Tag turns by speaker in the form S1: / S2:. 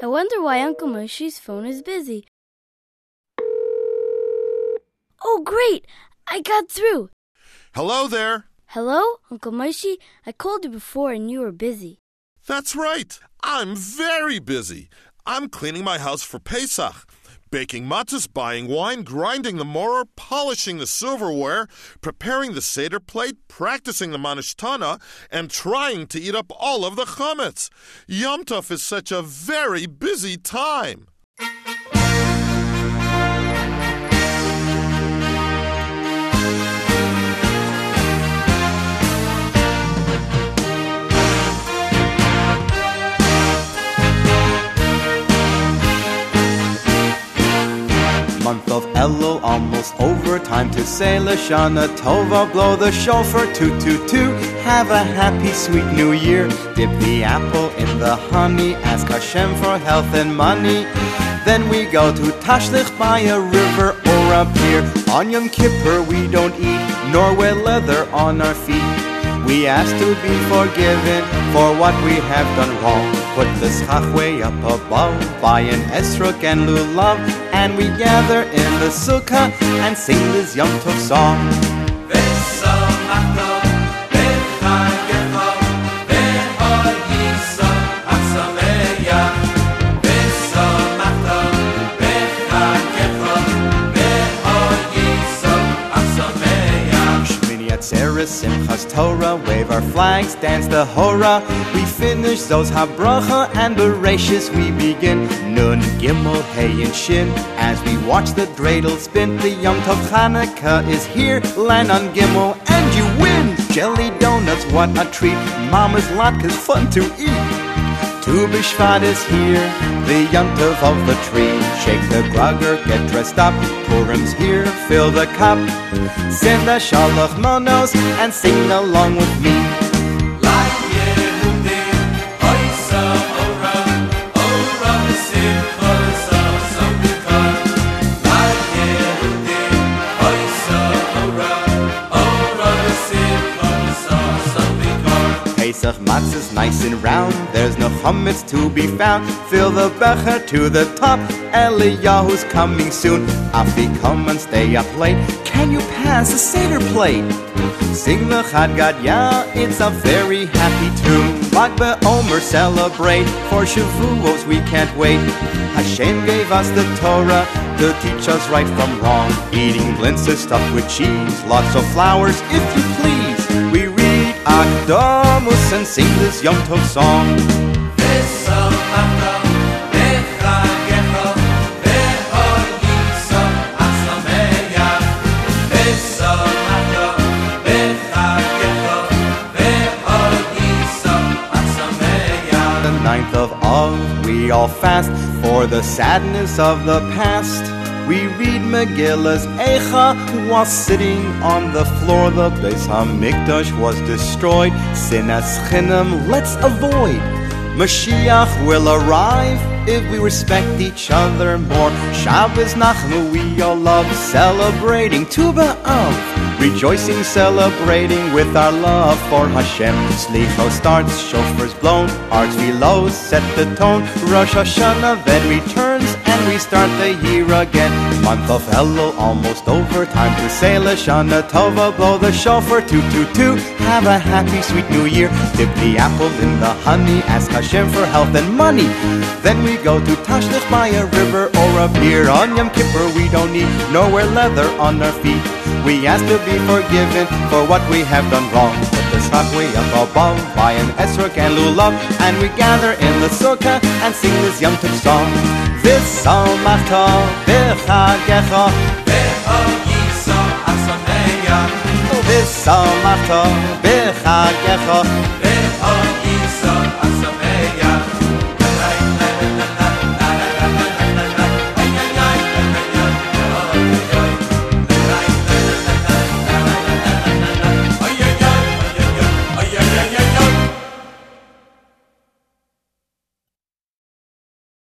S1: I wonder why Uncle Moshe's phone is busy. Oh, great! I got through.
S2: Hello there.
S1: Hello, Uncle Moshe? I called you before and you were busy.
S2: That's right. I'm very busy. I'm cleaning my house for Pesach. Baking matzahs, buying wine, grinding the moror, polishing the silverware, preparing the Seder plate, practicing the Manishtana, and trying to eat up all of the chametz. Yom Tov is such a very busy time.
S3: Month of Elul almost over, time to say Lashana Tova, blow the shofar, toot toot toot, have a happy sweet new year. Dip the apple in the honey, ask Hashem for health and money. Then we go to Tashlich by a river or a pier. On Yom Kippur we don't eat, nor wear leather on our feet. We ask to be forgiven for what we have done wrong. Put the schach way up above, buy an esrog and lulav, and we gather in the sukkah and sing this Yom Tov song. Simchas Torah, wave our flags, dance the hora. We finish those habracha and bereshis we begin. Nun, Gimel, Hey and Shin. As we watch the dreidel spin, the Yom Tov Chanukah is here. Land on Gimel and you win. Jelly donuts, what a treat. Mama's latkes, fun to eat. Tu B'Shvat is here, the Yom Tov of the tree. Shake the grogger, get dressed up. Purim's here, fill the cup. Sing the Shalach Monos and sing along with me. Pesach matzahs nice and round, there's no chametz to be found. Fill the becher to the top, Eliyahu's coming soon. Afi, come and stay up late, can you pass a Seder plate? Sing the Chad Gadya, it's a very happy tune. Lag BaOmer celebrate, for Shavuos we can't wait. Hashem gave us the Torah to teach us right from wrong. Eating blintzes stuffed with cheese, lots of flowers if you please. We read Akdamus and sing this Yom Tov song. The 9th of Av, we all fast for the sadness of the past. We read Megillas Eicha while sitting on the floor. The Beis HaMikdash was destroyed. Sinas Chinam, let's avoid. Mashiach will arrive if we respect each other more. Shabbos Nachmu we all love, celebrating Tu B'Av, rejoicing, celebrating with our love for Hashem. Slicho starts, shofars blown, hearts below set the tone. Rosh Hashanah then returns and we start the year again. Month of Elul almost over, time to say Lashana Tova, blow the shofar, toot toot toot, have a happy sweet new year. Dip the apple in the honey, ask Hashem for health and money. Then we go to Tashlich by a river or a pier. On Yom Kippur we don't need, nor wear leather on our feet. We ask to be forgiven for what we have done wrong. Put the schach way up above, buy an esrog and lulav, and we gather in the sukkah and sing this Yom Tov song. V'samachta v'chagecha v'hoyisa asameya. V'samachta v'chagecha